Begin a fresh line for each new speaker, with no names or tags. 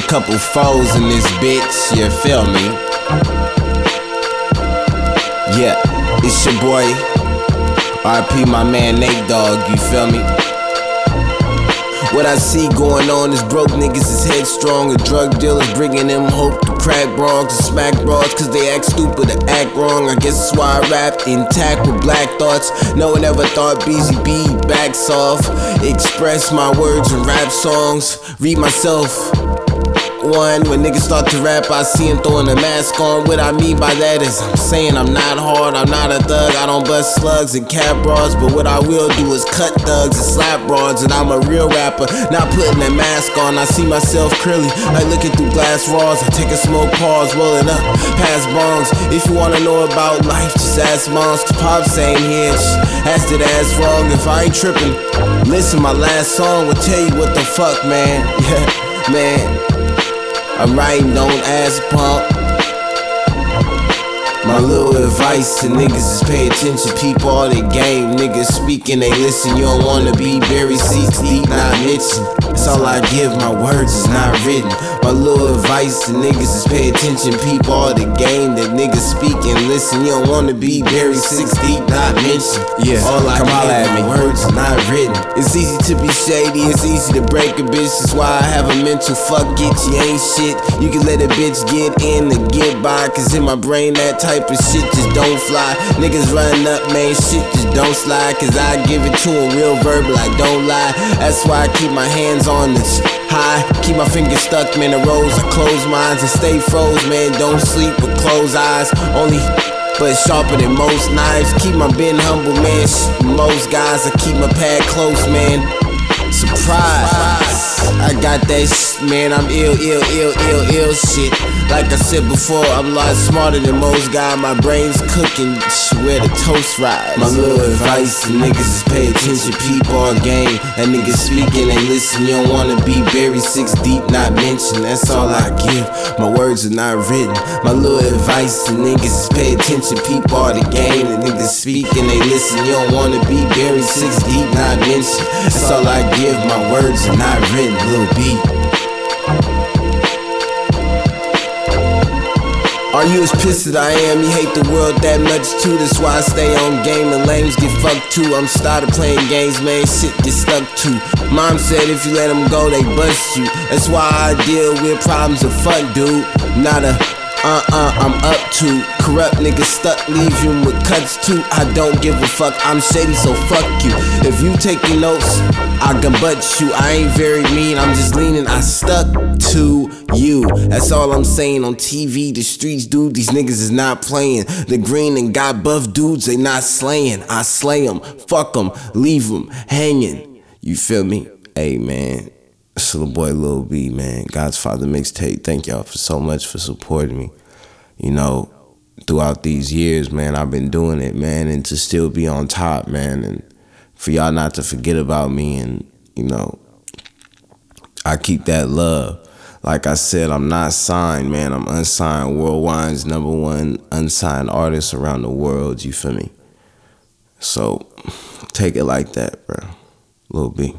couple foes in this bitch, you feel me? Yeah, it's your boy RP, my man Nate Dogg, you feel me? What I see going on is broke niggas is headstrong, and drug dealers bringing them hope to crack brongs and smack broads cause they act stupid or act wrong. I guess that's why I rap intact with black thoughts. No one ever thought BZB backs off. Express my words in rap songs, read myself. When niggas start to rap, I see him throwing a mask on. What I mean by that is I'm saying I'm not hard, I'm not a thug. I don't bust slugs and cap bras, but what I will do is cut thugs and slap broads. And I'm a real rapper, not putting that mask on. I see myself clearly, like looking through glass walls. I take a smoke pause, rolling up past bongs. If you wanna know about life, just ask moms, cause Pops ain't here. Asked it as wrong. If I ain't tripping, listen, my last song will tell you what the fuck, man. Yeah, man, I'm writing, don't ask punk. My little advice to niggas is pay attention, peep all the game. Niggas speaking, they listen, you don't wanna be buried 6 deep, not mentioned. That's all I give, my words is not written. My little advice to niggas is pay attention, peep all the game. That niggas speaking, listen, you don't wanna be buried 6 deep, not mentioned. Yeah, all I give, my words is not written. It's easy to be shady, it's easy to break a bitch. That's why I have a mental fuck it, you ain't shit. You can let a bitch get in to get by, cause in my brain that type of shit just don't fly. Niggas run up, man, shit just don't slide, cause I give it to them real verbal, I don't lie. That's why I keep my hands on this high, keep my fingers stuck, man, the rows. I close mines and stay froze, man, don't sleep with closed eyes. Only but sharper than most knives. Keep my bin humble, man, most guys. I keep my pad close, man. Surprise, I got that man, I'm ill shit. Like I said before, I'm a lot smarter than most guys. My brain's cooking, where the toast rise. My little advice to niggas is pay attention, peep all game. That niggas speaking, they listen, you don't wanna be buried 6 deep, not mentioned. That's all I give, my words are not written. My little advice to niggas is pay attention, peep all the game. The niggas speaking, they listen, you don't wanna be buried 6 deep, not mentioned. That's all I give, my words are not written. Lil B. Are you as pissed as I am? You hate the world that much too. That's why I stay on game and lames get fucked too. I'm started playing games, man, shit get stuck too. Mom said if you let them go, they bust you. That's why I deal with problems of fuck, dude. Not a I'm up to. Corrupt niggas stuck, leave you with cuts too. I don't give a fuck, I'm shady, so fuck you. If you taking notes, I can butt you. I ain't very mean, I'm just leaning, I stuck to you. That's all I'm saying on TV, the streets, dude, these niggas is not playing. The green and got buff dudes, they not slaying. I slay them, fuck them, leave them hanging. You feel me? Hey man, it's the boy Lil B, man. God's Father Mixtape. Thank y'all for so much for supporting me. You know, throughout these years, man, I've been doing it, man, and to still be on top, man, and for y'all not to forget about me, and, you know, I keep that love. Like I said, I'm not signed, man. I'm unsigned. Worldwide's #1 unsigned artist around the world, you feel me? So, take it like that, bro. Lil B.